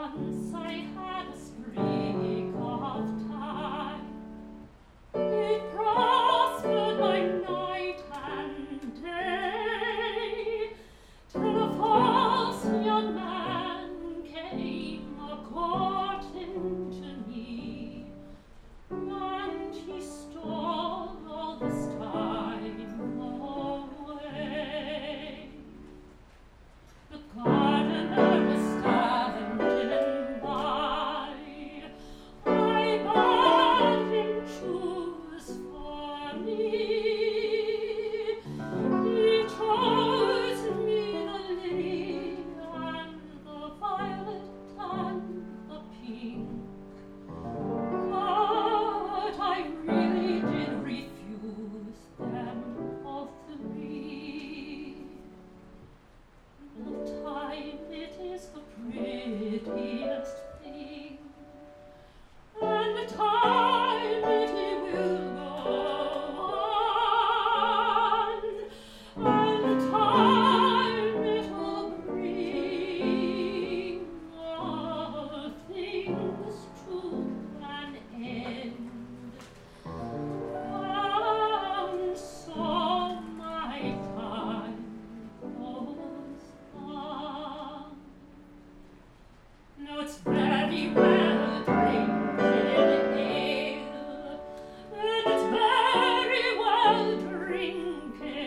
Once I had a sprig of thyme. It prospered by night and day, till a false young man came a-courting to me, and he stole all this time away. The gardener was standing by. I bade him choose for me. He chose me the lily and the violet and the pink. But I really did refuse them all three. The time it is the prettiest thing, and the time it will go on, and the time it'll bring all things to an end. And so my time goes on. No, it's very well drinking ale, and it's very well drinking